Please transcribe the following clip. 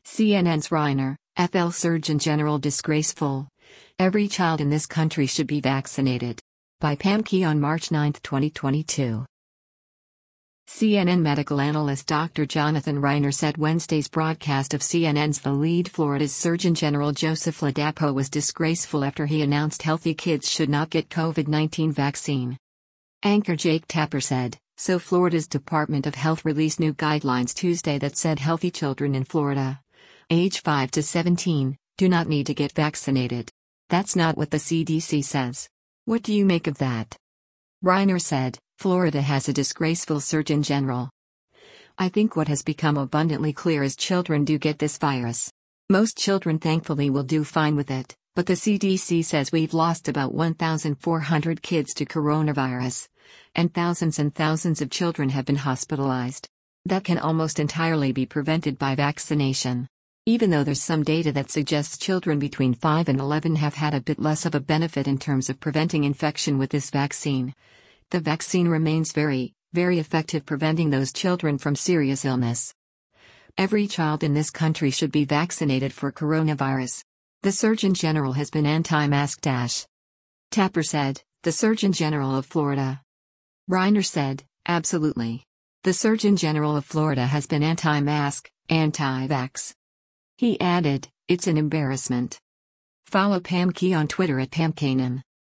CNN's Reiner, FL Surgeon General disgraceful. Every child in this country should be vaccinated. By Pam Key on March 9, 2022. CNN medical analyst Dr. Jonathan Reiner said Wednesday's broadcast of CNN's The Lead Florida's Surgeon General Joseph Ladapo was disgraceful after he announced healthy kids should not get COVID-19 vaccine. Anchor Jake Tapper said, so Florida's Department of Health released new guidelines Tuesday that said healthy children in Florida, age 5 to 17, do not need to get vaccinated. That's not what the CDC says. What do you make of that? Reiner said, Florida has a disgraceful Surgeon General. I think what has become abundantly clear is children do get this virus. Most children thankfully will do fine with it, but the CDC says we've lost about 1,400 kids to coronavirus, and thousands of children have been hospitalized. That can almost entirely be prevented by vaccination. Even though there's some data that suggests children between 5 and 11 have had a bit less of a benefit in terms of preventing infection with this vaccine, the vaccine remains very effective preventing those children from serious illness. Every child in this country should be vaccinated for coronavirus. The Surgeon General has been anti-mask. Tapper said, the Surgeon General of Florida. Reiner said, absolutely. The Surgeon General of Florida has been anti-mask, anti-vax. He added, it's an embarrassment. Follow Pam Key on Twitter at PamKanan.